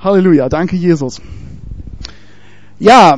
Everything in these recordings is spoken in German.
Halleluja, danke Jesus. Ja,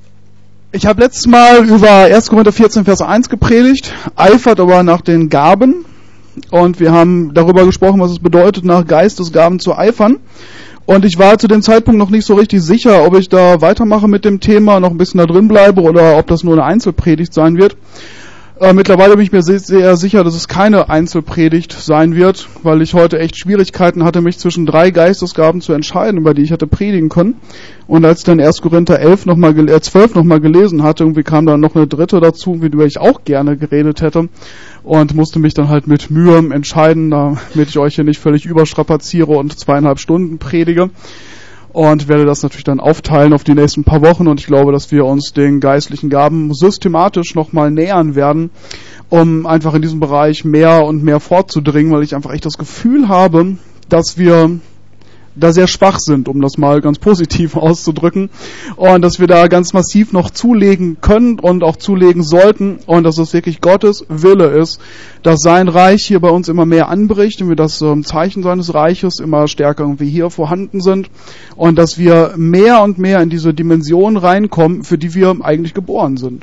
ich habe letztes Mal über 1. Korinther 14, Vers 1 gepredigt, eifert aber nach den Gaben. Und wir haben darüber gesprochen, was es bedeutet, nach Geistesgaben zu eifern. Und ich war zu dem Zeitpunkt noch nicht so richtig sicher, ob ich da weitermache mit dem Thema, noch ein bisschen da drin bleibe oder ob das nur eine Einzelpredigt sein wird. Mittlerweile bin ich mir sehr sicher, dass es keine Einzelpredigt sein wird, weil ich heute echt Schwierigkeiten hatte, mich zwischen 3 Geistesgaben zu entscheiden, über die ich hätte predigen können. Und als ich dann 1. Korinther 12 nochmal gelesen hatte, irgendwie kam dann noch eine dritte dazu, über die ich auch gerne geredet hätte. Und musste mich dann halt mit Mühe entscheiden, damit ich euch hier nicht völlig überstrapaziere und 2,5 Stunden predige. Und werde das natürlich dann aufteilen auf die nächsten paar Wochen. Und ich glaube, dass wir uns den geistlichen Gaben systematisch nochmal nähern werden, um einfach in diesem Bereich mehr und mehr vorzudringen, weil ich einfach echt das Gefühl habe, dass wir da sehr schwach sind, um das mal ganz positiv auszudrücken, und dass wir da ganz massiv noch zulegen können und auch zulegen sollten, und dass es wirklich Gottes Wille ist, dass sein Reich hier bei uns immer mehr anbricht und wir das Zeichen seines Reiches immer stärker irgendwie hier vorhanden sind und dass wir mehr und mehr in diese Dimension reinkommen, für die wir eigentlich geboren sind.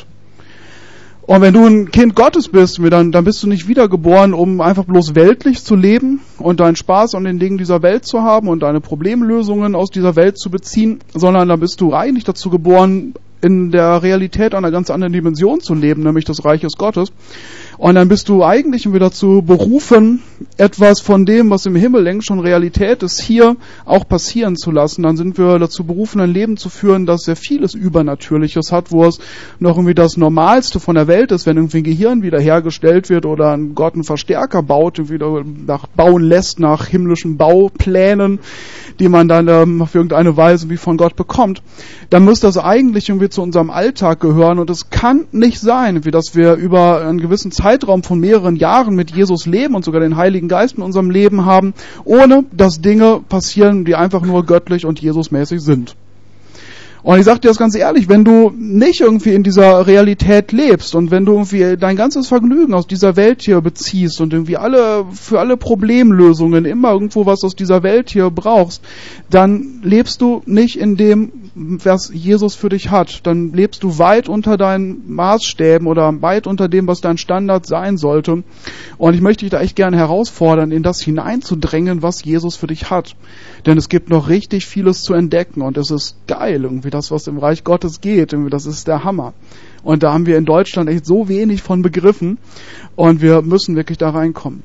Und wenn du ein Kind Gottes bist, dann bist du nicht wiedergeboren, um einfach bloß weltlich zu leben und deinen Spaß an den Dingen dieser Welt zu haben und deine Problemlösungen aus dieser Welt zu beziehen, sondern da bist du eigentlich dazu geboren, in der Realität einer ganz anderen Dimension zu leben, nämlich des Reiches Gottes. Und dann bist du eigentlich wieder dazu berufen, etwas von dem, was im Himmel längst schon Realität ist, hier auch passieren zu lassen. Dann sind wir dazu berufen, ein Leben zu führen, das sehr vieles Übernatürliches hat, wo es noch irgendwie das Normalste von der Welt ist, wenn irgendwie ein Gehirn wiederhergestellt wird oder ein Gott einen Verstärker baut, wieder bauen lässt nach himmlischen Bauplänen, die man dann auf irgendeine Weise wie von Gott bekommt. Dann muss das eigentlich irgendwie zu unserem Alltag gehören, und es kann nicht sein, wie dass wir über einen gewissen Zeitraum von mehreren Jahren mit Jesus leben und sogar den Heiligen Geist in unserem Leben haben, ohne dass Dinge passieren, die einfach nur göttlich und Jesusmäßig sind. Und ich sage dir das ganz ehrlich, wenn du nicht irgendwie in dieser Realität lebst und wenn du irgendwie dein ganzes Vergnügen aus dieser Welt hier beziehst und irgendwie für alle Problemlösungen immer irgendwo was aus dieser Welt hier brauchst, dann lebst du nicht in dem, was Jesus für dich hat. Dann lebst du weit unter deinen Maßstäben oder weit unter dem, was dein Standard sein sollte. Und ich möchte dich da echt gerne herausfordern, in das hineinzudrängen, was Jesus für dich hat. Denn es gibt noch richtig vieles zu entdecken und es ist geil, irgendwie das, was im Reich Gottes geht, irgendwie das ist der Hammer. Und da haben wir in Deutschland echt so wenig von begriffen und wir müssen wirklich da reinkommen.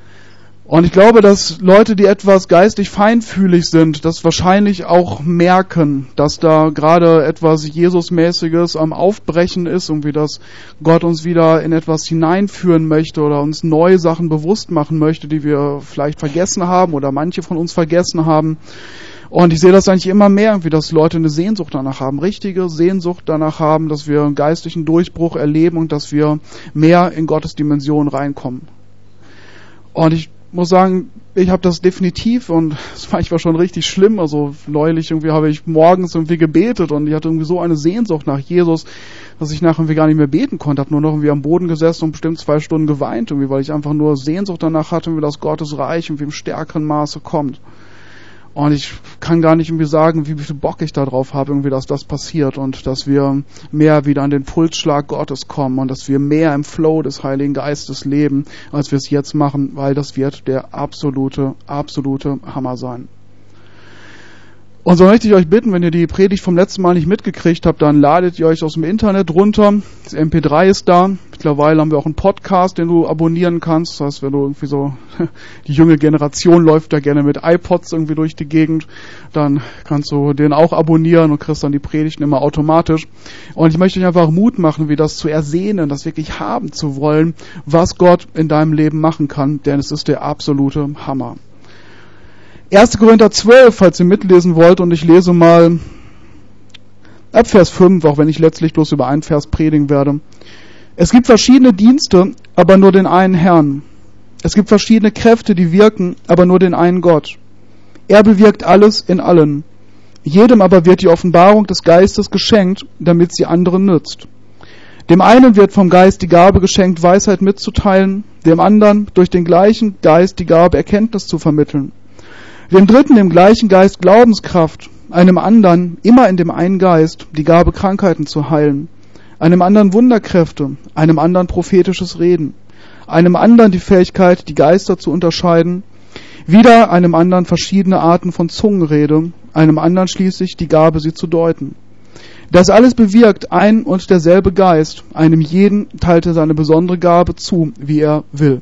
Und ich glaube, dass Leute, die etwas geistig feinfühlig sind, das wahrscheinlich auch merken, dass da gerade etwas Jesusmäßiges am Aufbrechen ist, irgendwie dass Gott uns wieder in etwas hineinführen möchte oder uns neue Sachen bewusst machen möchte, die wir vielleicht vergessen haben oder manche von uns vergessen haben. Und ich sehe das eigentlich immer mehr, irgendwie, dass Leute eine Sehnsucht danach haben, richtige Sehnsucht danach haben, dass wir einen geistlichen Durchbruch erleben und dass wir mehr in Gottes Dimension reinkommen. Und ich muss sagen, ich habe das definitiv, und das war schon richtig schlimm. Also neulich irgendwie habe ich morgens irgendwie gebetet und ich hatte irgendwie so eine Sehnsucht nach Jesus, dass ich nachher irgendwie gar nicht mehr beten konnte. Habe nur noch irgendwie am Boden gesessen und bestimmt 2 Stunden geweint, irgendwie, weil ich einfach nur Sehnsucht danach hatte, irgendwie, dass Gottes Reich irgendwie im stärkeren Maße kommt. Und ich kann gar nicht irgendwie sagen, wie viel Bock ich da drauf habe, irgendwie, dass das passiert und dass wir mehr wieder an den Pulsschlag Gottes kommen und dass wir mehr im Flow des Heiligen Geistes leben, als wir es jetzt machen, weil das wird der absolute Hammer sein. Und so möchte ich euch bitten, wenn ihr die Predigt vom letzten Mal nicht mitgekriegt habt, dann ladet ihr euch aus dem Internet runter. Das MP3 ist da. Mittlerweile haben wir auch einen Podcast, den du abonnieren kannst. Das heißt, wenn du irgendwie so, die junge Generation läuft da gerne mit iPods irgendwie durch die Gegend, dann kannst du den auch abonnieren und kriegst dann die Predigten immer automatisch. Und ich möchte euch einfach Mut machen, wie das zu ersehnen, das wirklich haben zu wollen, was Gott in deinem Leben machen kann, denn es ist der absolute Hammer. 1. Korinther 12, falls ihr mitlesen wollt, und ich lese mal ab Vers 5, auch wenn ich letztlich bloß über einen Vers predigen werde. Es gibt verschiedene Dienste, aber nur den einen Herrn. Es gibt verschiedene Kräfte, die wirken, aber nur den einen Gott. Er bewirkt alles in allen. Jedem aber wird die Offenbarung des Geistes geschenkt, damit sie anderen nützt. Dem einen wird vom Geist die Gabe geschenkt, Weisheit mitzuteilen, dem anderen durch den gleichen Geist die Gabe, Erkenntnis zu vermitteln. Dem dritten, dem gleichen Geist, Glaubenskraft. Einem anderen, immer in dem einen Geist, die Gabe, Krankheiten zu heilen. Einem anderen Wunderkräfte. Einem anderen prophetisches Reden. Einem anderen die Fähigkeit, die Geister zu unterscheiden. Wieder einem anderen verschiedene Arten von Zungenrede. Einem anderen schließlich die Gabe, sie zu deuten. Das alles bewirkt ein und derselbe Geist. Einem jeden teilt er seine besondere Gabe zu, wie er will.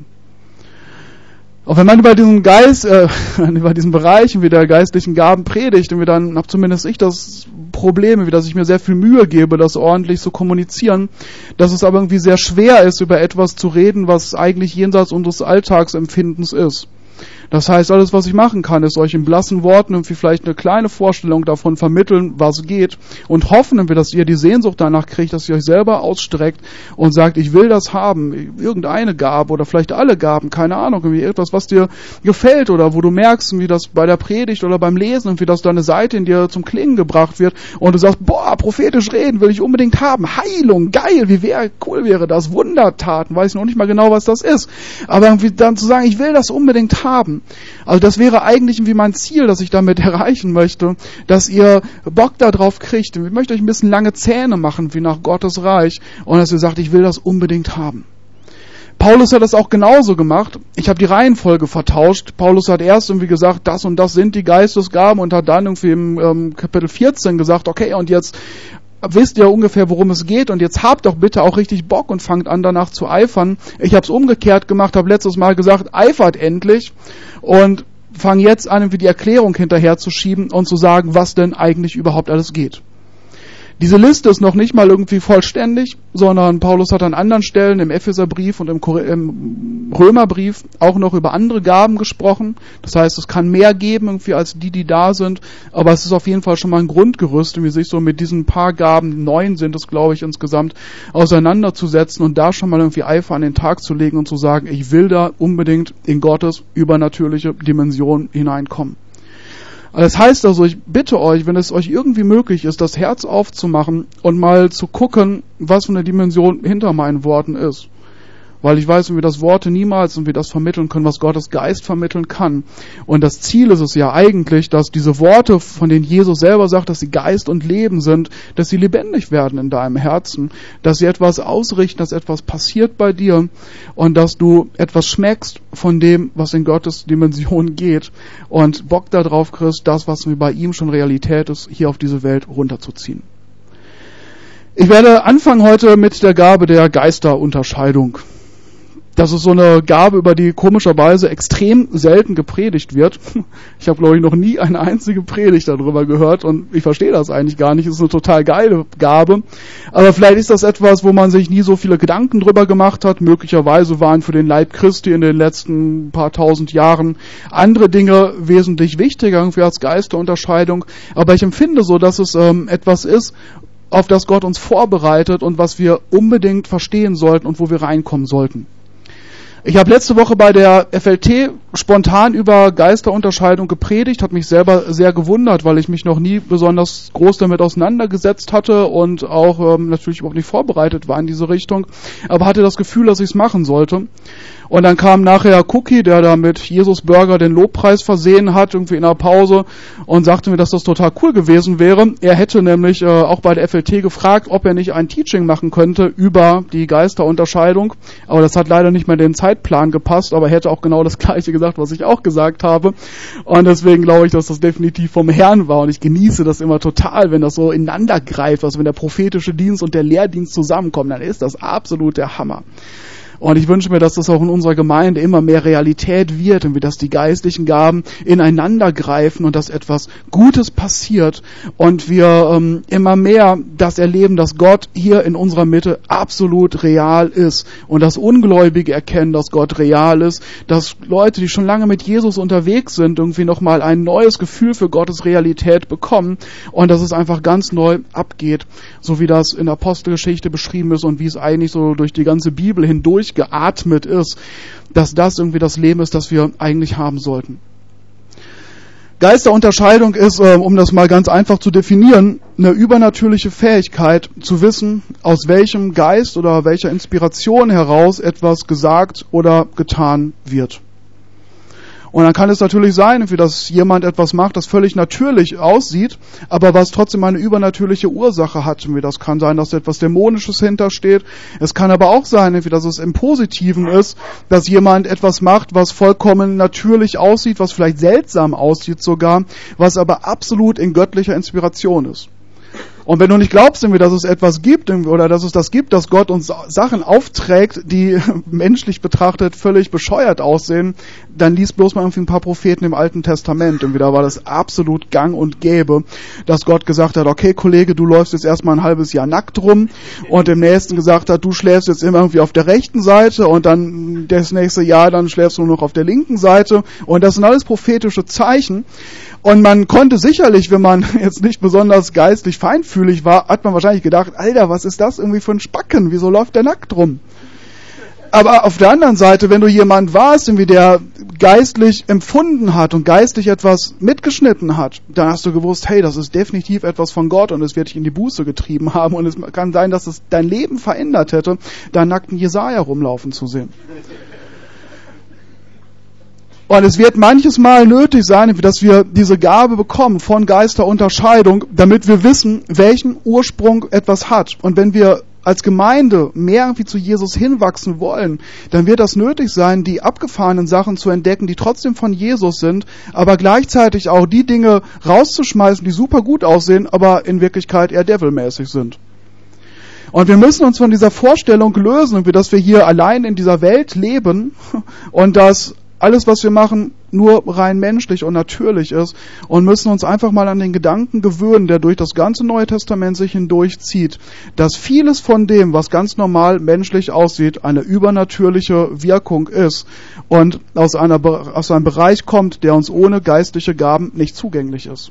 Auch wenn man über diesen Geist, über diesen Bereich wie der geistlichen Gaben predigt, und dann habe zumindest ich das Problem, wie dass ich mir sehr viel Mühe gebe, das ordentlich zu kommunizieren, dass es aber irgendwie sehr schwer ist, über etwas zu reden, was eigentlich jenseits unseres Alltagsempfindens ist. Das heißt, alles, was ich machen kann, ist euch in blassen Worten irgendwie vielleicht eine kleine Vorstellung davon vermitteln, was geht, und hoffen, dass ihr die Sehnsucht danach kriegt, dass ihr euch selber ausstreckt und sagt, ich will das haben, irgendeine Gabe oder vielleicht alle Gaben, keine Ahnung, irgendwie etwas, was dir gefällt oder wo du merkst, wie das bei der Predigt oder beim Lesen und wie das deine Seite in dir zum Klingen gebracht wird und du sagst, boah, prophetisch reden will ich unbedingt haben, Heilung, geil, cool wäre das, Wundertaten, weiß noch nicht mal genau, was das ist, aber irgendwie dann zu sagen, ich will das unbedingt haben. Also das wäre eigentlich irgendwie mein Ziel, das ich damit erreichen möchte, dass ihr Bock darauf kriegt. Ich möchte euch ein bisschen lange Zähne machen, wie nach Gottes Reich, und dass ihr sagt, ich will das unbedingt haben. Paulus hat das auch genauso gemacht. Ich habe die Reihenfolge vertauscht. Paulus hat erst irgendwie gesagt, das und das sind die Geistesgaben, und hat dann irgendwie im Kapitel 14 gesagt, okay, und jetzt wisst ihr ungefähr, worum es geht, und jetzt habt doch bitte auch richtig Bock und fangt an, danach zu eifern. Ich habe es umgekehrt gemacht, habe letztes Mal gesagt, eifert endlich, und fange jetzt an, irgendwie die Erklärung hinterherzuschieben und zu sagen, was denn eigentlich überhaupt alles geht. Diese Liste ist noch nicht mal irgendwie vollständig, sondern Paulus hat an anderen Stellen im Epheserbrief und im Römerbrief auch noch über andere Gaben gesprochen. Das heißt, es kann mehr geben irgendwie als die da sind, aber es ist auf jeden Fall schon mal ein Grundgerüst, wie sich so mit diesen paar Gaben, 9 sind es, glaube ich, insgesamt, auseinanderzusetzen und da schon mal irgendwie Eifer an den Tag zu legen und zu sagen, ich will da unbedingt in Gottes übernatürliche Dimension hineinkommen. Das heißt also, ich bitte euch, wenn es euch irgendwie möglich ist, das Herz aufzumachen und mal zu gucken, was für eine Dimension hinter meinen Worten ist. Weil ich weiß, wie das Worte niemals und wie das vermitteln können, was Gottes Geist vermitteln kann. Und das Ziel ist es ja eigentlich, dass diese Worte, von denen Jesus selber sagt, dass sie Geist und Leben sind, dass sie lebendig werden in deinem Herzen, dass sie etwas ausrichten, dass etwas passiert bei dir und dass du etwas schmeckst von dem, was in Gottes Dimension geht und Bock darauf kriegst, das, was bei ihm schon Realität ist, hier auf diese Welt runterzuziehen. Ich werde anfangen heute mit der Gabe der Geisterunterscheidung. Das ist so eine Gabe, über die komischerweise extrem selten gepredigt wird. Ich habe, glaube ich, noch nie eine einzige Predigt darüber gehört und ich verstehe das eigentlich gar nicht. Es ist eine total geile Gabe. Aber vielleicht ist das etwas, wo man sich nie so viele Gedanken drüber gemacht hat. Möglicherweise waren für den Leib Christi in den letzten paar tausend Jahren andere Dinge wesentlich wichtiger irgendwie als Geisterunterscheidung. Aber ich empfinde so, dass es etwas ist, auf das Gott uns vorbereitet und was wir unbedingt verstehen sollten und wo wir reinkommen sollten. Ich habe letzte Woche bei der FLT spontan über Geisterunterscheidung gepredigt, hat mich selber sehr gewundert, weil ich mich noch nie besonders groß damit auseinandergesetzt hatte und auch natürlich überhaupt nicht vorbereitet war in diese Richtung, aber hatte das Gefühl, dass ich es machen sollte. Und dann kam nachher Cookie, der da mit Jesus Burger den Lobpreis versehen hat, irgendwie in der Pause, und sagte mir, dass das total cool gewesen wäre. Er hätte nämlich auch bei der FLT gefragt, ob er nicht ein Teaching machen könnte über die Geisterunterscheidung. Aber das hat leider nicht mehr in den Zeitplan gepasst, aber er hätte auch genau das Gleiche gesagt, was ich auch gesagt habe. Und deswegen glaube ich, dass das definitiv vom Herrn war. Und ich genieße das immer total, wenn das so ineinander greift, also wenn der prophetische Dienst und der Lehrdienst zusammenkommen, dann ist das absolut der Hammer. Und ich wünsche mir, dass das auch in unserer Gemeinde immer mehr Realität wird und wie dass die geistlichen Gaben ineinander greifen und dass etwas Gutes passiert und wir immer mehr das erleben, dass Gott hier in unserer Mitte absolut real ist und dass Ungläubige erkennen, dass Gott real ist, dass Leute, die schon lange mit Jesus unterwegs sind, irgendwie nochmal ein neues Gefühl für Gottes Realität bekommen und dass es einfach ganz neu abgeht, so wie das in der Apostelgeschichte beschrieben ist und wie es eigentlich so durch die ganze Bibel hindurch geatmet ist, dass das irgendwie das Leben ist, das wir eigentlich haben sollten. Geisterunterscheidung ist, um das mal ganz einfach zu definieren, eine übernatürliche Fähigkeit zu wissen, aus welchem Geist oder welcher Inspiration heraus etwas gesagt oder getan wird. Und dann kann es natürlich sein, dass jemand etwas macht, das völlig natürlich aussieht, aber was trotzdem eine übernatürliche Ursache hat. Das kann sein, dass etwas Dämonisches hintersteht. Es kann aber auch sein, dass es im Positiven ist, dass jemand etwas macht, was vollkommen natürlich aussieht, was vielleicht seltsam aussieht sogar, was aber absolut in göttlicher Inspiration ist. Und wenn du nicht glaubst, dass es etwas gibt oder dass es das gibt, dass Gott uns Sachen aufträgt, die menschlich betrachtet völlig bescheuert aussehen, dann lies bloß mal irgendwie ein paar Propheten im Alten Testament. Und da war das absolut gang und gäbe, dass Gott gesagt hat, okay Kollege, du läufst jetzt erstmal ein halbes Jahr nackt rum, und im nächsten gesagt hat, du schläfst jetzt immer irgendwie auf der rechten Seite, und dann das nächste Jahr, dann schläfst du nur noch auf der linken Seite. Und das sind alles prophetische Zeichen. Und man konnte sicherlich, wenn man jetzt nicht besonders geistlich feinfühlig war, hat man wahrscheinlich gedacht, Alter, was ist das irgendwie für ein Spacken? Wieso läuft der nackt rum? Aber auf der anderen Seite, wenn du jemand warst, der geistlich empfunden hat und geistlich etwas mitgeschnitten hat, dann hast du gewusst, hey, das ist definitiv etwas von Gott und es wird dich in die Buße getrieben haben, und es kann sein, dass es dein Leben verändert hätte, da nackten Jesaja rumlaufen zu sehen. Und es wird manches Mal nötig sein, dass wir diese Gabe bekommen von Geisterunterscheidung, damit wir wissen, welchen Ursprung etwas hat. Und wenn wir als Gemeinde mehr irgendwie zu Jesus hinwachsen wollen, dann wird das nötig sein, die abgefahrenen Sachen zu entdecken, die trotzdem von Jesus sind, aber gleichzeitig auch die Dinge rauszuschmeißen, die super gut aussehen, aber in Wirklichkeit eher devilmäßig sind. Und wir müssen uns von dieser Vorstellung lösen, dass wir hier allein in dieser Welt leben und dass alles, was wir machen, nur rein menschlich und natürlich ist, und müssen uns einfach mal an den Gedanken gewöhnen, der durch das ganze Neue Testament sich hindurchzieht, dass vieles von dem, was ganz normal menschlich aussieht, eine übernatürliche Wirkung ist und aus einem Bereich kommt, der uns ohne geistliche Gaben nicht zugänglich ist.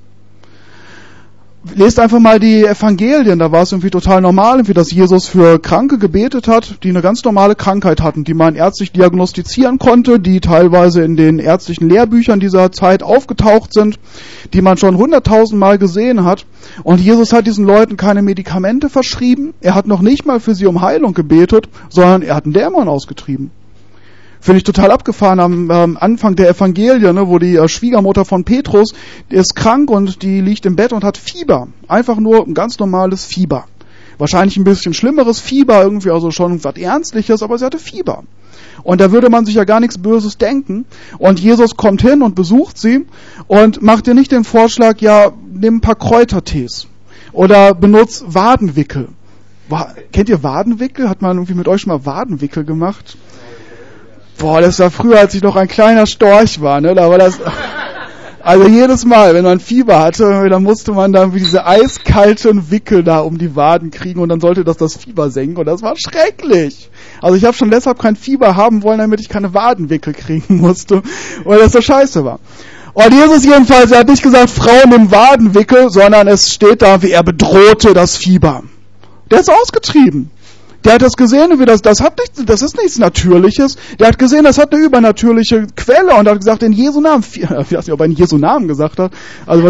Lest einfach mal die Evangelien, da war es irgendwie total normal, dass Jesus für Kranke gebetet hat, die eine ganz normale Krankheit hatten, die man ärztlich diagnostizieren konnte, die teilweise in den ärztlichen Lehrbüchern dieser Zeit aufgetaucht sind, die man schon 100.000 Mal gesehen hat. Und Jesus hat diesen Leuten keine Medikamente verschrieben, er hat noch nicht mal für sie um Heilung gebetet, sondern er hat einen Dämon ausgetrieben. Finde ich total abgefahren am Anfang der Evangelien, wo die Schwiegermutter von Petrus, die ist krank und die liegt im Bett und hat Fieber. Einfach nur ein ganz normales Fieber. Wahrscheinlich ein bisschen schlimmeres Fieber, irgendwie also schon was Ernstliches, aber sie hatte Fieber. Und da würde man sich ja gar nichts Böses denken. Und Jesus kommt hin und besucht sie und macht ihr nicht den Vorschlag, ja, nimm ein paar Kräutertees oder benutzt Wadenwickel. Kennt ihr Wadenwickel? Hat man irgendwie mit euch schon mal Wadenwickel gemacht? Boah, das war früher, als ich noch ein kleiner Storch war, ne? Da war das, also jedes Mal, wenn man Fieber hatte, dann musste man dann diese eiskalten Wickel da um die Waden kriegen und dann sollte das Fieber senken, und das war schrecklich. Also ich habe schon deshalb kein Fieber haben wollen, damit ich keine Wadenwickel kriegen musste, weil das so scheiße war. Und Jesus jedenfalls, er hat nicht gesagt, Frau, nimm Wadenwickel, sondern es steht da, wie er bedrohte das Fieber. Der ist ausgetrieben. Der hat das gesehen, das ist nichts Natürliches. Der hat gesehen, das hat eine übernatürliche Quelle und hat gesagt, in Jesu Namen. Ich weiß nicht, ob er in Jesu Namen gesagt hat. Also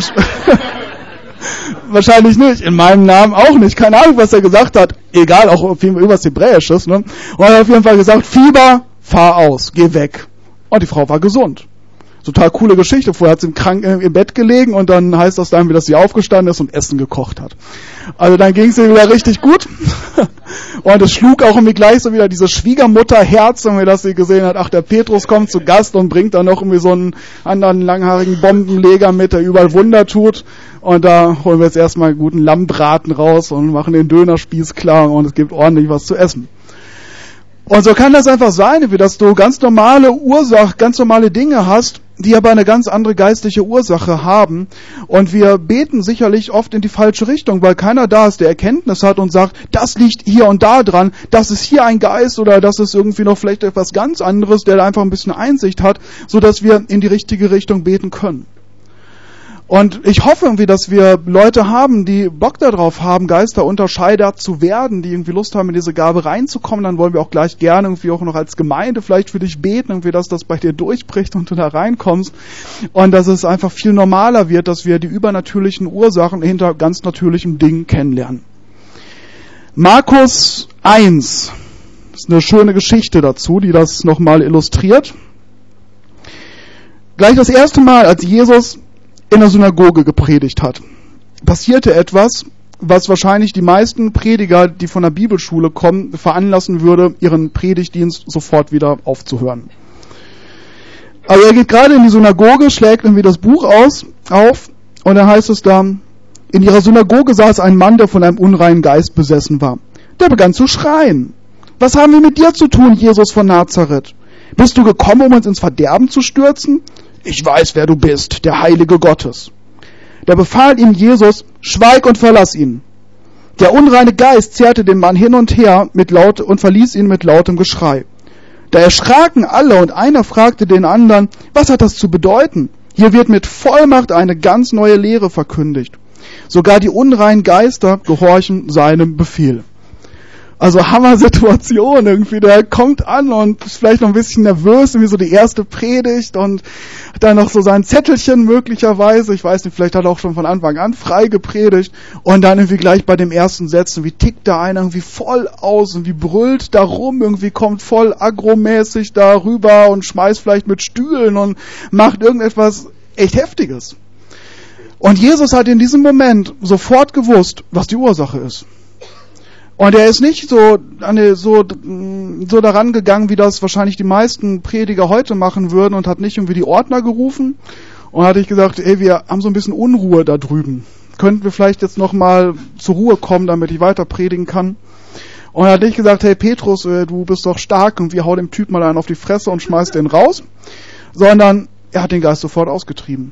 wahrscheinlich nicht. In meinem Namen auch nicht. Keine Ahnung, was er gesagt hat. Egal, auch auf jeden Fall übers Hebräisches. Ne? Und er hat auf jeden Fall gesagt, Fieber, fahr aus, geh weg. Und die Frau war gesund. Total coole Geschichte. Vorher hat sie im Bett gelegen und dann heißt das dann, wie dass sie aufgestanden ist und Essen gekocht hat. Also dann ging es ihr wieder richtig gut. Und es schlug auch irgendwie gleich so wieder dieses Schwiegermutterherz, dass sie gesehen hat, ach, der Petrus kommt zu Gast und bringt dann noch irgendwie so einen anderen langhaarigen Bombenleger mit, der überall Wunder tut. Und da holen wir jetzt erstmal einen guten Lammbraten raus und machen den Dönerspieß klar und es gibt ordentlich was zu essen. Und so kann das einfach sein, wie dass du ganz normale Dinge hast, die aber eine ganz andere geistliche Ursache haben. Und wir beten sicherlich oft in die falsche Richtung, weil keiner da ist, der Erkenntnis hat und sagt, das liegt hier und da dran, das ist hier ein Geist oder das ist irgendwie noch vielleicht etwas ganz anderes, der da einfach ein bisschen Einsicht hat, sodass wir in die richtige Richtung beten können. Und ich hoffe irgendwie, dass wir Leute haben, die Bock darauf haben, Geisterunterscheider zu werden, die irgendwie Lust haben, in diese Gabe reinzukommen. Dann wollen wir auch gleich gerne irgendwie auch noch als Gemeinde vielleicht für dich beten, irgendwie, dass das bei dir durchbricht und du da reinkommst. Und dass es einfach viel normaler wird, dass wir die übernatürlichen Ursachen hinter ganz natürlichen Dingen kennenlernen. Markus 1 ist eine schöne Geschichte dazu, die das nochmal illustriert. Gleich das erste Mal, als Jesus in der Synagoge gepredigt hat, passierte etwas, was wahrscheinlich die meisten Prediger, die von der Bibelschule kommen, veranlassen würde, ihren Predigtdienst sofort wieder aufzuhören. Also er geht gerade in die Synagoge, schlägt irgendwie das Buch auf und dann heißt es da, in ihrer Synagoge saß ein Mann, der von einem unreinen Geist besessen war. Der begann zu schreien. Was haben wir mit dir zu tun, Jesus von Nazareth? Bist du gekommen, um uns ins Verderben zu stürzen? Ich weiß, wer du bist, der Heilige Gottes. Da befahl ihm Jesus, schweig und verlass ihn. Der unreine Geist zerrte den Mann hin und her und verließ ihn mit lautem Geschrei. Da erschraken alle und einer fragte den anderen, was hat das zu bedeuten? Hier wird mit Vollmacht eine ganz neue Lehre verkündigt. Sogar die unreinen Geister gehorchen seinem Befehl. Also Hammer-Situation irgendwie, der kommt an und ist vielleicht noch ein bisschen nervös, wie so die erste Predigt und dann noch so sein Zettelchen möglicherweise, ich weiß nicht, vielleicht hat er auch schon von Anfang an frei gepredigt und dann irgendwie gleich bei dem ersten Sätzen, wie tickt da einer irgendwie voll aus und wie brüllt da rum, irgendwie kommt voll agromäßig da rüber und schmeißt vielleicht mit Stühlen und macht irgendetwas echt Heftiges. Und Jesus hat in diesem Moment sofort gewusst, was die Ursache ist. Und er ist nicht so daran gegangen, wie das wahrscheinlich die meisten Prediger heute machen würden und hat nicht irgendwie die Ordner gerufen und hat nicht gesagt, wir haben so ein bisschen Unruhe da drüben. Könnten wir vielleicht jetzt nochmal zur Ruhe kommen, damit ich weiter predigen kann? Und er hat nicht gesagt, hey Petrus, du bist doch stark und wir hauen dem Typ mal einen auf die Fresse und schmeißt den raus, sondern er hat den Geist sofort ausgetrieben.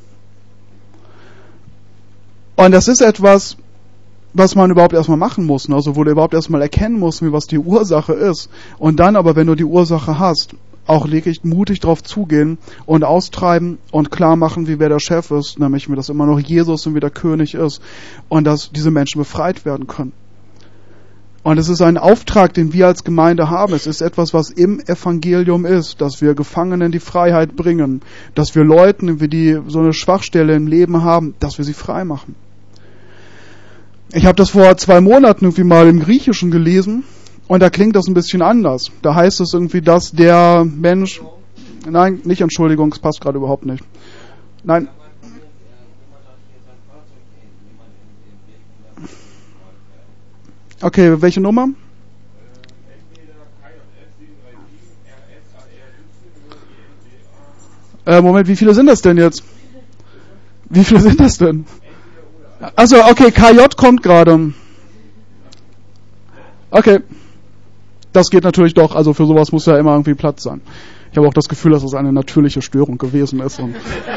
Und das ist etwas, was man überhaupt erstmal machen muss, ne? Also wo du überhaupt erstmal erkennen musst, was die Ursache ist. Und dann aber, wenn du die Ursache hast, auch wirklich mutig drauf zugehen und austreiben und klar machen, wer der Chef ist, nämlich dass immer noch Jesus und wie der König ist und dass diese Menschen befreit werden können. Und es ist ein Auftrag, den wir als Gemeinde haben. Es ist etwas, was im Evangelium ist, dass wir Gefangenen die Freiheit bringen, dass wir Leuten, die so eine Schwachstelle im Leben haben, dass wir sie frei machen. Ich habe das vor 2 Monaten irgendwie mal im Griechischen gelesen und da klingt das ein bisschen anders. Da heißt es irgendwie, dass der Mensch... Nein, nicht Entschuldigung, es passt gerade überhaupt nicht. Nein. Okay, welche Nummer? Moment, wie viele sind das denn jetzt? Wie viele sind das denn? Also okay, KJ kommt gerade. Okay. Das geht natürlich doch, also für sowas muss ja immer irgendwie Platz sein. Ich habe auch das Gefühl, dass es eine natürliche Störung gewesen ist. Und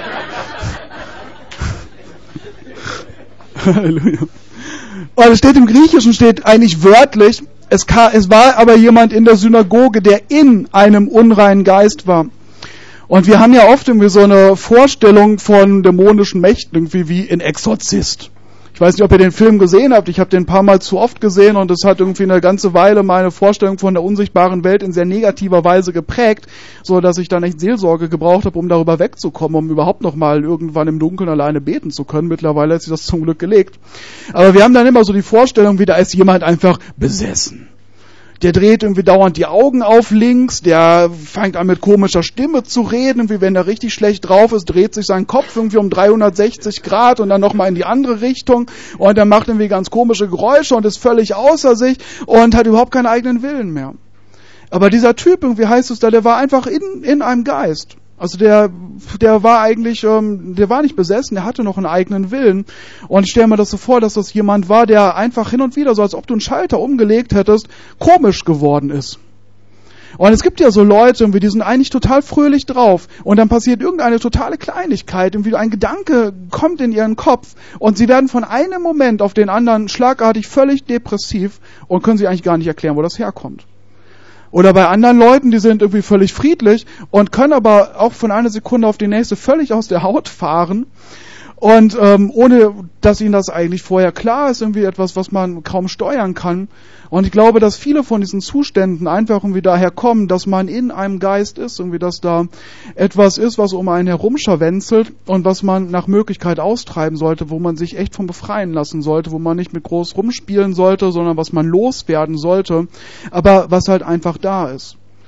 Halleluja. Und es steht im Griechischen, steht eigentlich wörtlich, es war aber jemand in der Synagoge, der in einem unreinen Geist war. Und wir haben ja oft irgendwie so eine Vorstellung von dämonischen Mächten, irgendwie wie in Exorzist. Ich weiß nicht, ob ihr den Film gesehen habt. Ich habe den ein paar Mal zu oft gesehen und es hat irgendwie eine ganze Weile meine Vorstellung von der unsichtbaren Welt in sehr negativer Weise geprägt, so dass ich dann echt Seelsorge gebraucht habe, um darüber wegzukommen, um überhaupt noch mal irgendwann im Dunkeln alleine beten zu können. Mittlerweile hat sich das zum Glück gelegt. Aber wir haben dann immer so die Vorstellung, wie da ist jemand einfach besessen. Der dreht irgendwie dauernd die Augen auf links, der fängt an mit komischer Stimme zu reden, wie wenn er richtig schlecht drauf ist, dreht sich sein Kopf irgendwie um 360 Grad und dann nochmal in die andere Richtung und er macht irgendwie ganz komische Geräusche und ist völlig außer sich und hat überhaupt keinen eigenen Willen mehr. Aber dieser Typ, irgendwie heißt es da, der war einfach in einem Geist. Also der war eigentlich, der war nicht besessen, der hatte noch einen eigenen Willen. Und ich stelle mir das so vor, dass das jemand war, der einfach hin und wieder, so als ob du einen Schalter umgelegt hättest, komisch geworden ist. Und es gibt ja so Leute, die sind eigentlich total fröhlich drauf. Und dann passiert irgendeine totale Kleinigkeit, irgendwie ein Gedanke kommt in ihren Kopf. Und sie werden von einem Moment auf den anderen schlagartig völlig depressiv und können sich eigentlich gar nicht erklären, wo das herkommt. Oder bei anderen Leuten, die sind irgendwie völlig friedlich und können aber auch von einer Sekunde auf die nächste völlig aus der Haut fahren. Und ohne, dass ihnen das eigentlich vorher klar ist, irgendwie etwas, was man kaum steuern kann. Und ich glaube, dass viele von diesen Zuständen einfach irgendwie daher kommen, dass man in einem Geist ist, irgendwie, dass da etwas ist, was um einen herumscharwenzelt und was man nach Möglichkeit austreiben sollte, wo man sich echt von befreien lassen sollte, wo man nicht mit groß rumspielen sollte, sondern was man loswerden sollte, aber was halt einfach da ist.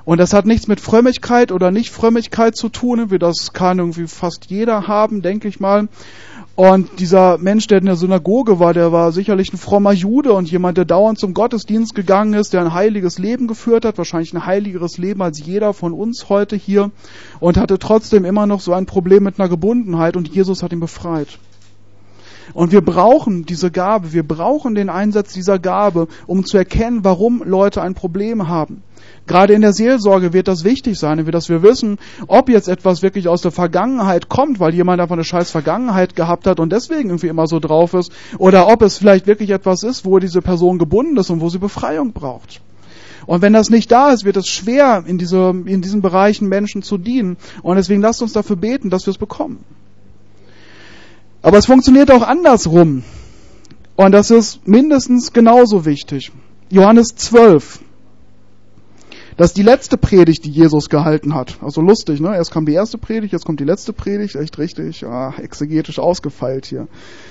Und das hat nichts mit Frömmigkeit oder Nicht-Frömmigkeit zu tun, wie das kann irgendwie fast jeder haben, denke ich mal. Und dieser Mensch, der in der Synagoge war, der war sicherlich ein frommer Jude und jemand, der dauernd zum Gottesdienst gegangen ist, der ein heiliges Leben geführt hat, wahrscheinlich ein heiligeres Leben als jeder von uns heute hier, und hatte trotzdem immer noch so ein Problem mit einer Gebundenheit, und Jesus hat ihn befreit. Und wir brauchen diese Gabe, wir brauchen den Einsatz dieser Gabe, um zu erkennen, warum Leute ein Problem haben. Gerade in der Seelsorge wird das wichtig sein, dass wir wissen, ob jetzt etwas wirklich aus der Vergangenheit kommt, weil jemand einfach eine scheiß Vergangenheit gehabt hat und deswegen irgendwie immer so drauf ist, oder ob es vielleicht wirklich etwas ist, wo diese Person gebunden ist und wo sie Befreiung braucht. Und wenn das nicht da ist, wird es schwer, in diesen Bereichen Menschen zu dienen. Und deswegen lasst uns dafür beten, dass wir es bekommen. Aber es funktioniert auch andersrum. Und das ist mindestens genauso wichtig. Johannes 12. Das ist die letzte Predigt, die Jesus gehalten hat. Also lustig, ne? Erst kam die erste Predigt, jetzt kommt die letzte Predigt. Echt richtig exegetisch ausgefeilt hier.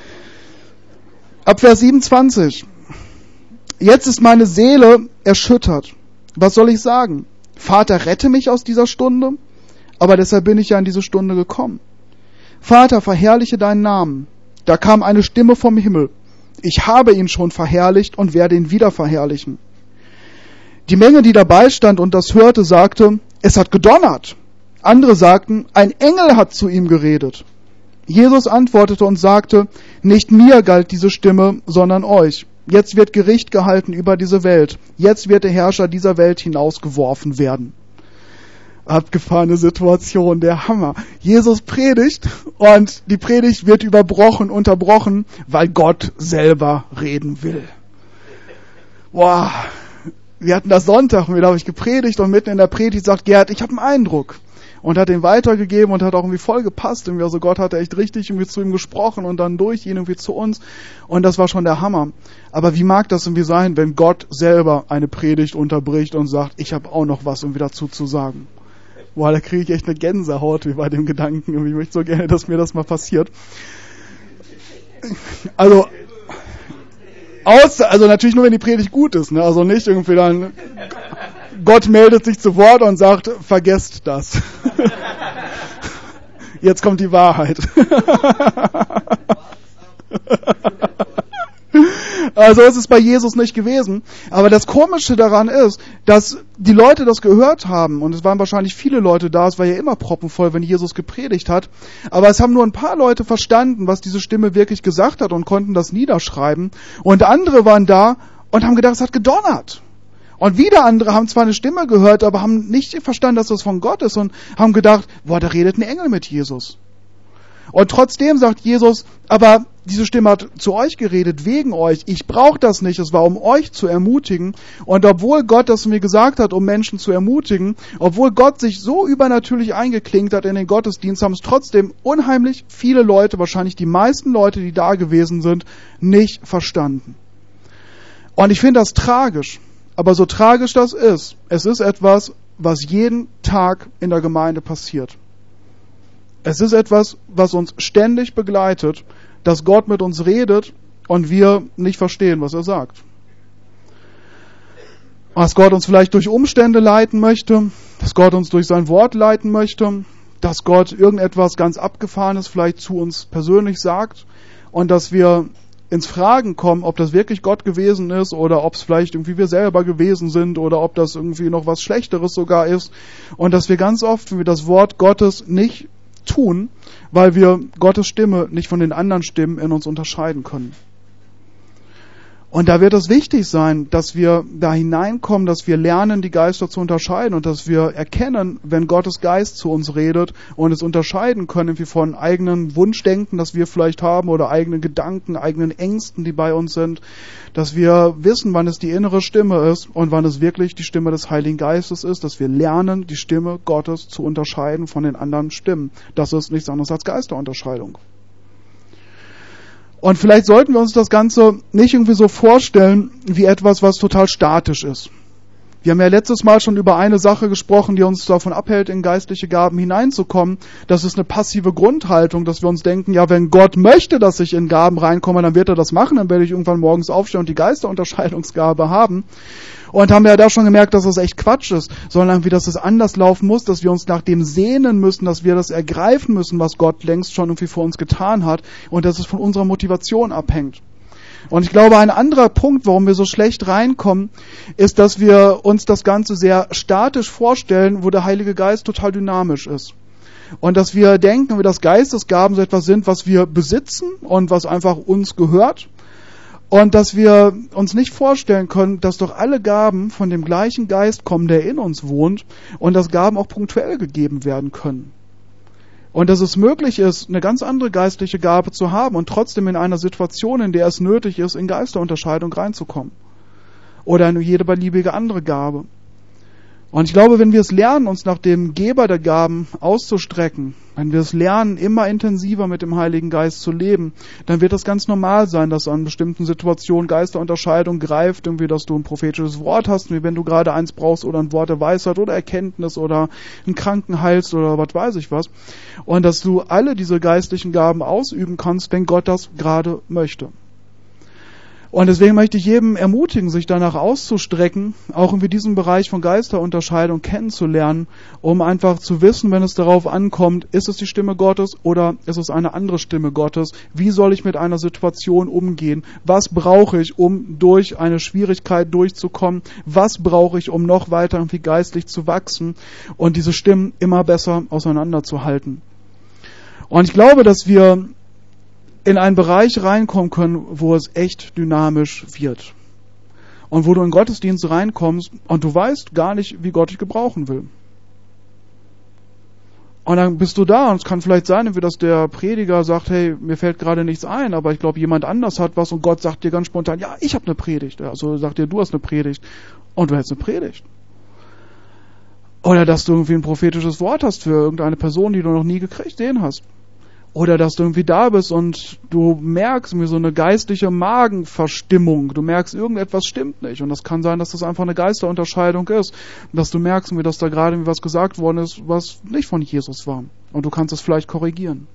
Ab Vers 27. Jetzt ist meine Seele erschüttert. Was soll ich sagen? Vater, rette mich aus dieser Stunde. Aber deshalb bin ich ja in diese Stunde gekommen. Vater, verherrliche deinen Namen. Da kam eine Stimme vom Himmel. Ich habe ihn schon verherrlicht und werde ihn wieder verherrlichen. Die Menge, die dabei stand und das hörte, sagte, es hat gedonnert. Andere sagten, ein Engel hat zu ihm geredet. Jesus antwortete und sagte, nicht mir galt diese Stimme, sondern euch. Jetzt wird Gericht gehalten über diese Welt. Jetzt wird der Herrscher dieser Welt hinausgeworfen werden. Abgefahrene Situation, der Hammer. Jesus predigt und die Predigt wird unterbrochen, weil Gott selber reden will. Wow. Wir hatten das Sonntag und wieder habe ich gepredigt und mitten in der Predigt sagt Gerd, ich habe einen Eindruck. Und hat den weitergegeben und hat auch irgendwie voll gepasst. Also Gott hatte echt richtig irgendwie zu ihm gesprochen und dann durch ihn irgendwie zu uns. Und das war schon der Hammer. Aber wie mag das irgendwie sein, wenn Gott selber eine Predigt unterbricht und sagt, ich habe auch noch was irgendwie dazu zu sagen. Boah, da kriege ich echt eine Gänsehaut wie bei dem Gedanken. Ich möchte so gerne, dass mir das mal passiert. Also natürlich nur, wenn die Predigt gut ist. Ne? Also nicht irgendwie dann, Gott meldet sich zu Wort und sagt, vergesst das. Jetzt kommt die Wahrheit. Also ist es bei Jesus nicht gewesen. Aber das Komische daran ist, dass die Leute das gehört haben. Und es waren wahrscheinlich viele Leute da. Es war ja immer proppenvoll, wenn Jesus gepredigt hat. Aber es haben nur ein paar Leute verstanden, was diese Stimme wirklich gesagt hat und konnten das niederschreiben. Und andere waren da und haben gedacht, es hat gedonnert. Und wieder andere haben zwar eine Stimme gehört, aber haben nicht verstanden, dass das von Gott ist und haben gedacht, boah, da redet ein Engel mit Jesus. Und trotzdem sagt Jesus, aber diese Stimme hat zu euch geredet, wegen euch. Ich brauche das nicht, es war, um euch zu ermutigen. Und obwohl Gott das mir gesagt hat, um Menschen zu ermutigen, obwohl Gott sich so übernatürlich eingeklinkt hat in den Gottesdienst, haben es trotzdem unheimlich viele Leute, wahrscheinlich die meisten Leute, die da gewesen sind, nicht verstanden. Und ich finde das tragisch. Aber so tragisch das ist, es ist etwas, was jeden Tag in der Gemeinde passiert. Es ist etwas, was uns ständig begleitet, dass Gott mit uns redet und wir nicht verstehen, was er sagt. Dass Gott uns vielleicht durch Umstände leiten möchte, dass Gott uns durch sein Wort leiten möchte, dass Gott irgendetwas ganz Abgefahrenes vielleicht zu uns persönlich sagt und dass wir ins Fragen kommen, ob das wirklich Gott gewesen ist oder ob es vielleicht irgendwie wir selber gewesen sind oder ob das irgendwie noch was Schlechteres sogar ist und dass wir ganz oft, wenn wir das Wort Gottes nicht tun, weil wir Gottes Stimme nicht von den anderen Stimmen in uns unterscheiden können. Und da wird es wichtig sein, dass wir da hineinkommen, dass wir lernen, die Geister zu unterscheiden und dass wir erkennen, wenn Gottes Geist zu uns redet und es unterscheiden können, wie von eigenen Wunschdenken, das wir vielleicht haben oder eigenen Gedanken, eigenen Ängsten, die bei uns sind, dass wir wissen, wann es die innere Stimme ist und wann es wirklich die Stimme des Heiligen Geistes ist, dass wir lernen, die Stimme Gottes zu unterscheiden von den anderen Stimmen. Das ist nichts anderes als Geisterunterscheidung. Und vielleicht sollten wir uns das Ganze nicht irgendwie so vorstellen wie etwas, was total statisch ist. Wir haben ja letztes Mal schon über eine Sache gesprochen, die uns davon abhält, in geistliche Gaben hineinzukommen. Das ist eine passive Grundhaltung, dass wir uns denken, ja, wenn Gott möchte, dass ich in Gaben reinkomme, dann wird er das machen, dann werde ich irgendwann morgens aufstehen und die Geisterunterscheidungsgabe haben. Und haben ja da schon gemerkt, dass das echt Quatsch ist, sondern irgendwie, dass es anders laufen muss, dass wir uns nach dem sehnen müssen, dass wir das ergreifen müssen, was Gott längst schon irgendwie für uns getan hat und dass es von unserer Motivation abhängt. Und ich glaube, ein anderer Punkt, warum wir so schlecht reinkommen, ist, dass wir uns das Ganze sehr statisch vorstellen, wo der Heilige Geist total dynamisch ist. Und dass wir denken, dass Geistesgaben so etwas sind, was wir besitzen und was einfach uns gehört. Und dass wir uns nicht vorstellen können, dass doch alle Gaben von dem gleichen Geist kommen, der in uns wohnt, und dass Gaben auch punktuell gegeben werden können. Und dass es möglich ist, eine ganz andere geistliche Gabe zu haben und trotzdem in einer Situation, in der es nötig ist, in Geisterunterscheidung reinzukommen. Oder in jede beliebige andere Gabe. Und ich glaube, wenn wir es lernen, uns nach dem Geber der Gaben auszustrecken, wenn wir es lernen, immer intensiver mit dem Heiligen Geist zu leben, dann wird das ganz normal sein, dass an bestimmten Situationen Geisterunterscheidung greift, irgendwie, dass du ein prophetisches Wort hast, wie wenn du gerade eins brauchst, oder ein Wort der Weisheit oder Erkenntnis oder einen Kranken heilst oder was weiß ich was. Und dass du alle diese geistlichen Gaben ausüben kannst, wenn Gott das gerade möchte. Und deswegen möchte ich jedem ermutigen, sich danach auszustrecken, auch in diesem Bereich von Geisterunterscheidung kennenzulernen, um einfach zu wissen, wenn es darauf ankommt, ist es die Stimme Gottes oder ist es eine andere Stimme Gottes? Wie soll ich mit einer Situation umgehen? Was brauche ich, um durch eine Schwierigkeit durchzukommen? Was brauche ich, um noch weiter irgendwie geistlich zu wachsen und diese Stimmen immer besser auseinanderzuhalten? Und ich glaube, dass wir in einen Bereich reinkommen können, wo es echt dynamisch wird. Und wo du in Gottesdienst reinkommst und du weißt gar nicht, wie Gott dich gebrauchen will. Und dann bist du da und es kann vielleicht sein, dass der Prediger sagt, hey, mir fällt gerade nichts ein, aber ich glaube, jemand anders hat was und Gott sagt dir ganz spontan, ja, ich habe eine Predigt. Also sagt dir, du hast eine Predigt und du hältst eine Predigt. Oder dass du irgendwie ein prophetisches Wort hast für irgendeine Person, die du noch nie gesehen hast. Oder dass du irgendwie da bist und du merkst irgendwie so eine geistliche Magenverstimmung. Du merkst, irgendetwas stimmt nicht. Und das kann sein, dass das einfach eine Geisterunterscheidung ist. Und dass du merkst, dass da gerade irgendwie was gesagt worden ist, was nicht von Jesus war. Und du kannst es vielleicht korrigieren.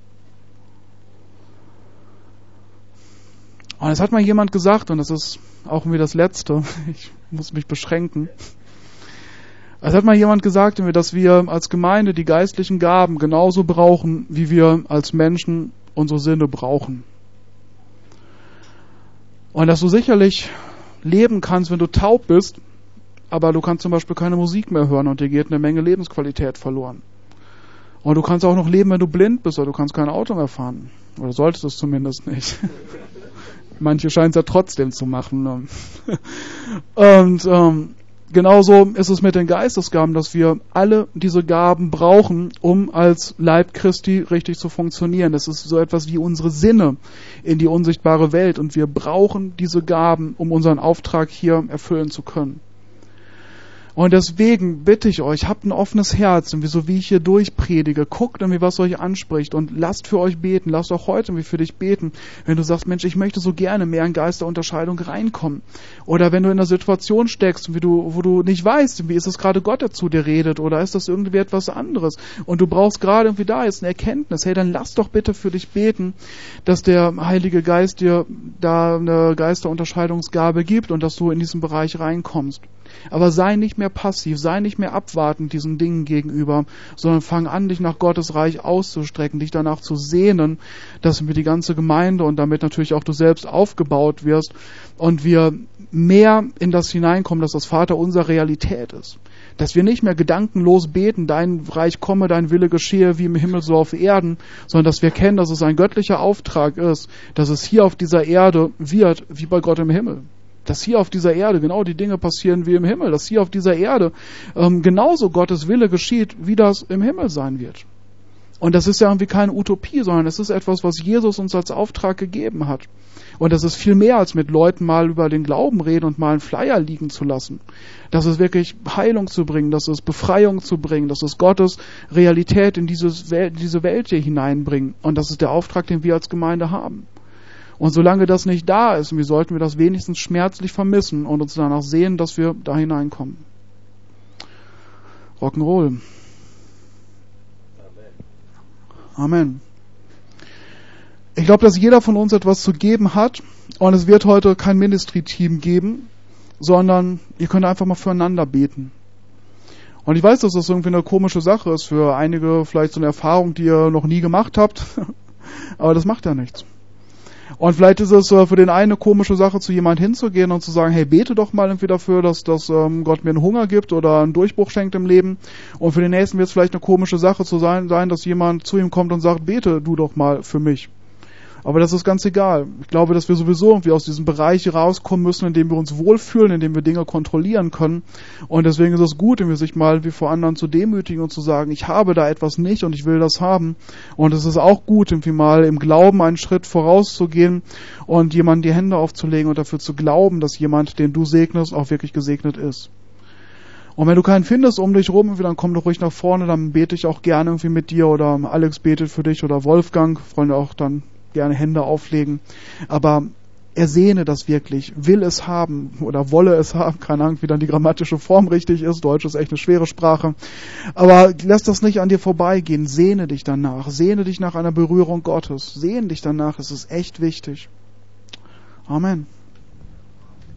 Und es hat mal jemand gesagt, und das ist auch irgendwie das Letzte, ich muss mich beschränken. Es hat mal jemand gesagt, dass wir als Gemeinde die geistlichen Gaben genauso brauchen, wie wir als Menschen unsere Sinne brauchen. Und dass du sicherlich leben kannst, wenn du taub bist, aber du kannst zum Beispiel keine Musik mehr hören und dir geht eine Menge Lebensqualität verloren. Und du kannst auch noch leben, wenn du blind bist, oder du kannst kein Auto mehr fahren. Oder solltest es zumindest nicht. Manche scheinen es ja trotzdem zu machen. Ne? Und genauso ist es mit den Geistesgaben, dass wir alle diese Gaben brauchen, um als Leib Christi richtig zu funktionieren. Das ist so etwas wie unsere Sinne in die unsichtbare Welt. Und wir brauchen diese Gaben, um unseren Auftrag hier erfüllen zu können. Und deswegen bitte ich euch, habt ein offenes Herz, und so wie ich hier durchpredige, guckt irgendwie, was euch anspricht, und lasst für euch beten, lasst auch heute irgendwie für dich beten, wenn du sagst, Mensch, ich möchte so gerne mehr in Geisterunterscheidung reinkommen. Oder wenn du in einer Situation steckst, wo du nicht weißt, wie ist es gerade Gott, der zu dir redet, oder ist das irgendwie etwas anderes, und du brauchst gerade irgendwie da jetzt eine Erkenntnis, hey, dann lass doch bitte für dich beten, dass der Heilige Geist dir da eine Geisterunterscheidungsgabe gibt und dass du in diesen Bereich reinkommst. Aber sei nicht mehr passiv, sei nicht mehr abwartend diesen Dingen gegenüber, sondern fang an, dich nach Gottes Reich auszustrecken, dich danach zu sehnen, dass wir die ganze Gemeinde und damit natürlich auch du selbst aufgebaut wirst und wir mehr in das hineinkommen, dass das Vaterunser Realität ist. Dass wir nicht mehr gedankenlos beten, dein Reich komme, dein Wille geschehe, wie im Himmel so auf Erden, sondern dass wir kennen, dass es ein göttlicher Auftrag ist, dass es hier auf dieser Erde wird, wie bei Gott im Himmel. Dass hier auf dieser Erde genau die Dinge passieren wie im Himmel, dass hier auf dieser Erde genauso Gottes Wille geschieht, wie das im Himmel sein wird. Und das ist ja irgendwie keine Utopie, sondern es ist etwas, was Jesus uns als Auftrag gegeben hat. Und das ist viel mehr, als mit Leuten mal über den Glauben reden und mal einen Flyer liegen zu lassen. Das ist wirklich Heilung zu bringen, das ist Befreiung zu bringen, das ist Gottes Realität in diese Welt hier hineinbringen. Und das ist der Auftrag, den wir als Gemeinde haben. Und solange das nicht da ist, wie sollten wir das wenigstens schmerzlich vermissen und uns danach sehen, dass wir da hineinkommen. Rock'n'Roll. Amen. Ich glaube, dass jeder von uns etwas zu geben hat und es wird heute kein Ministry-Team geben, sondern ihr könnt einfach mal füreinander beten. Und ich weiß, dass das irgendwie eine komische Sache ist für einige, vielleicht so eine Erfahrung, die ihr noch nie gemacht habt, aber das macht ja nichts. Und vielleicht ist es für den einen eine komische Sache, zu jemand hinzugehen und zu sagen, hey, bete doch mal irgendwie dafür, dass Gott mir einen Hunger gibt oder einen Durchbruch schenkt im Leben. Und für den nächsten wird es vielleicht eine komische Sache zu sein, dass jemand zu ihm kommt und sagt, bete du doch mal für mich. Aber das ist ganz egal. Ich glaube, dass wir sowieso irgendwie aus diesem Bereich rauskommen müssen, in dem wir uns wohlfühlen, in dem wir Dinge kontrollieren können. Und deswegen ist es gut, wenn wir sich mal wie vor anderen zu demütigen und zu sagen, ich habe da etwas nicht und ich will das haben. Und es ist auch gut, irgendwie mal im Glauben einen Schritt vorauszugehen und jemandem die Hände aufzulegen und dafür zu glauben, dass jemand, den du segnest, auch wirklich gesegnet ist. Und wenn du keinen findest um dich rum, dann komm doch ruhig nach vorne, dann bete ich auch gerne irgendwie mit dir oder Alex betet für dich oder Wolfgang, Freunde auch dann gerne Hände auflegen, aber ersehne das wirklich, will es haben oder wolle es haben, keine Ahnung, wie dann die grammatische Form richtig ist, Deutsch ist echt eine schwere Sprache, aber lass das nicht an dir vorbeigehen, sehne dich danach, sehne dich nach einer Berührung Gottes, sehne dich danach, es ist echt wichtig. Amen.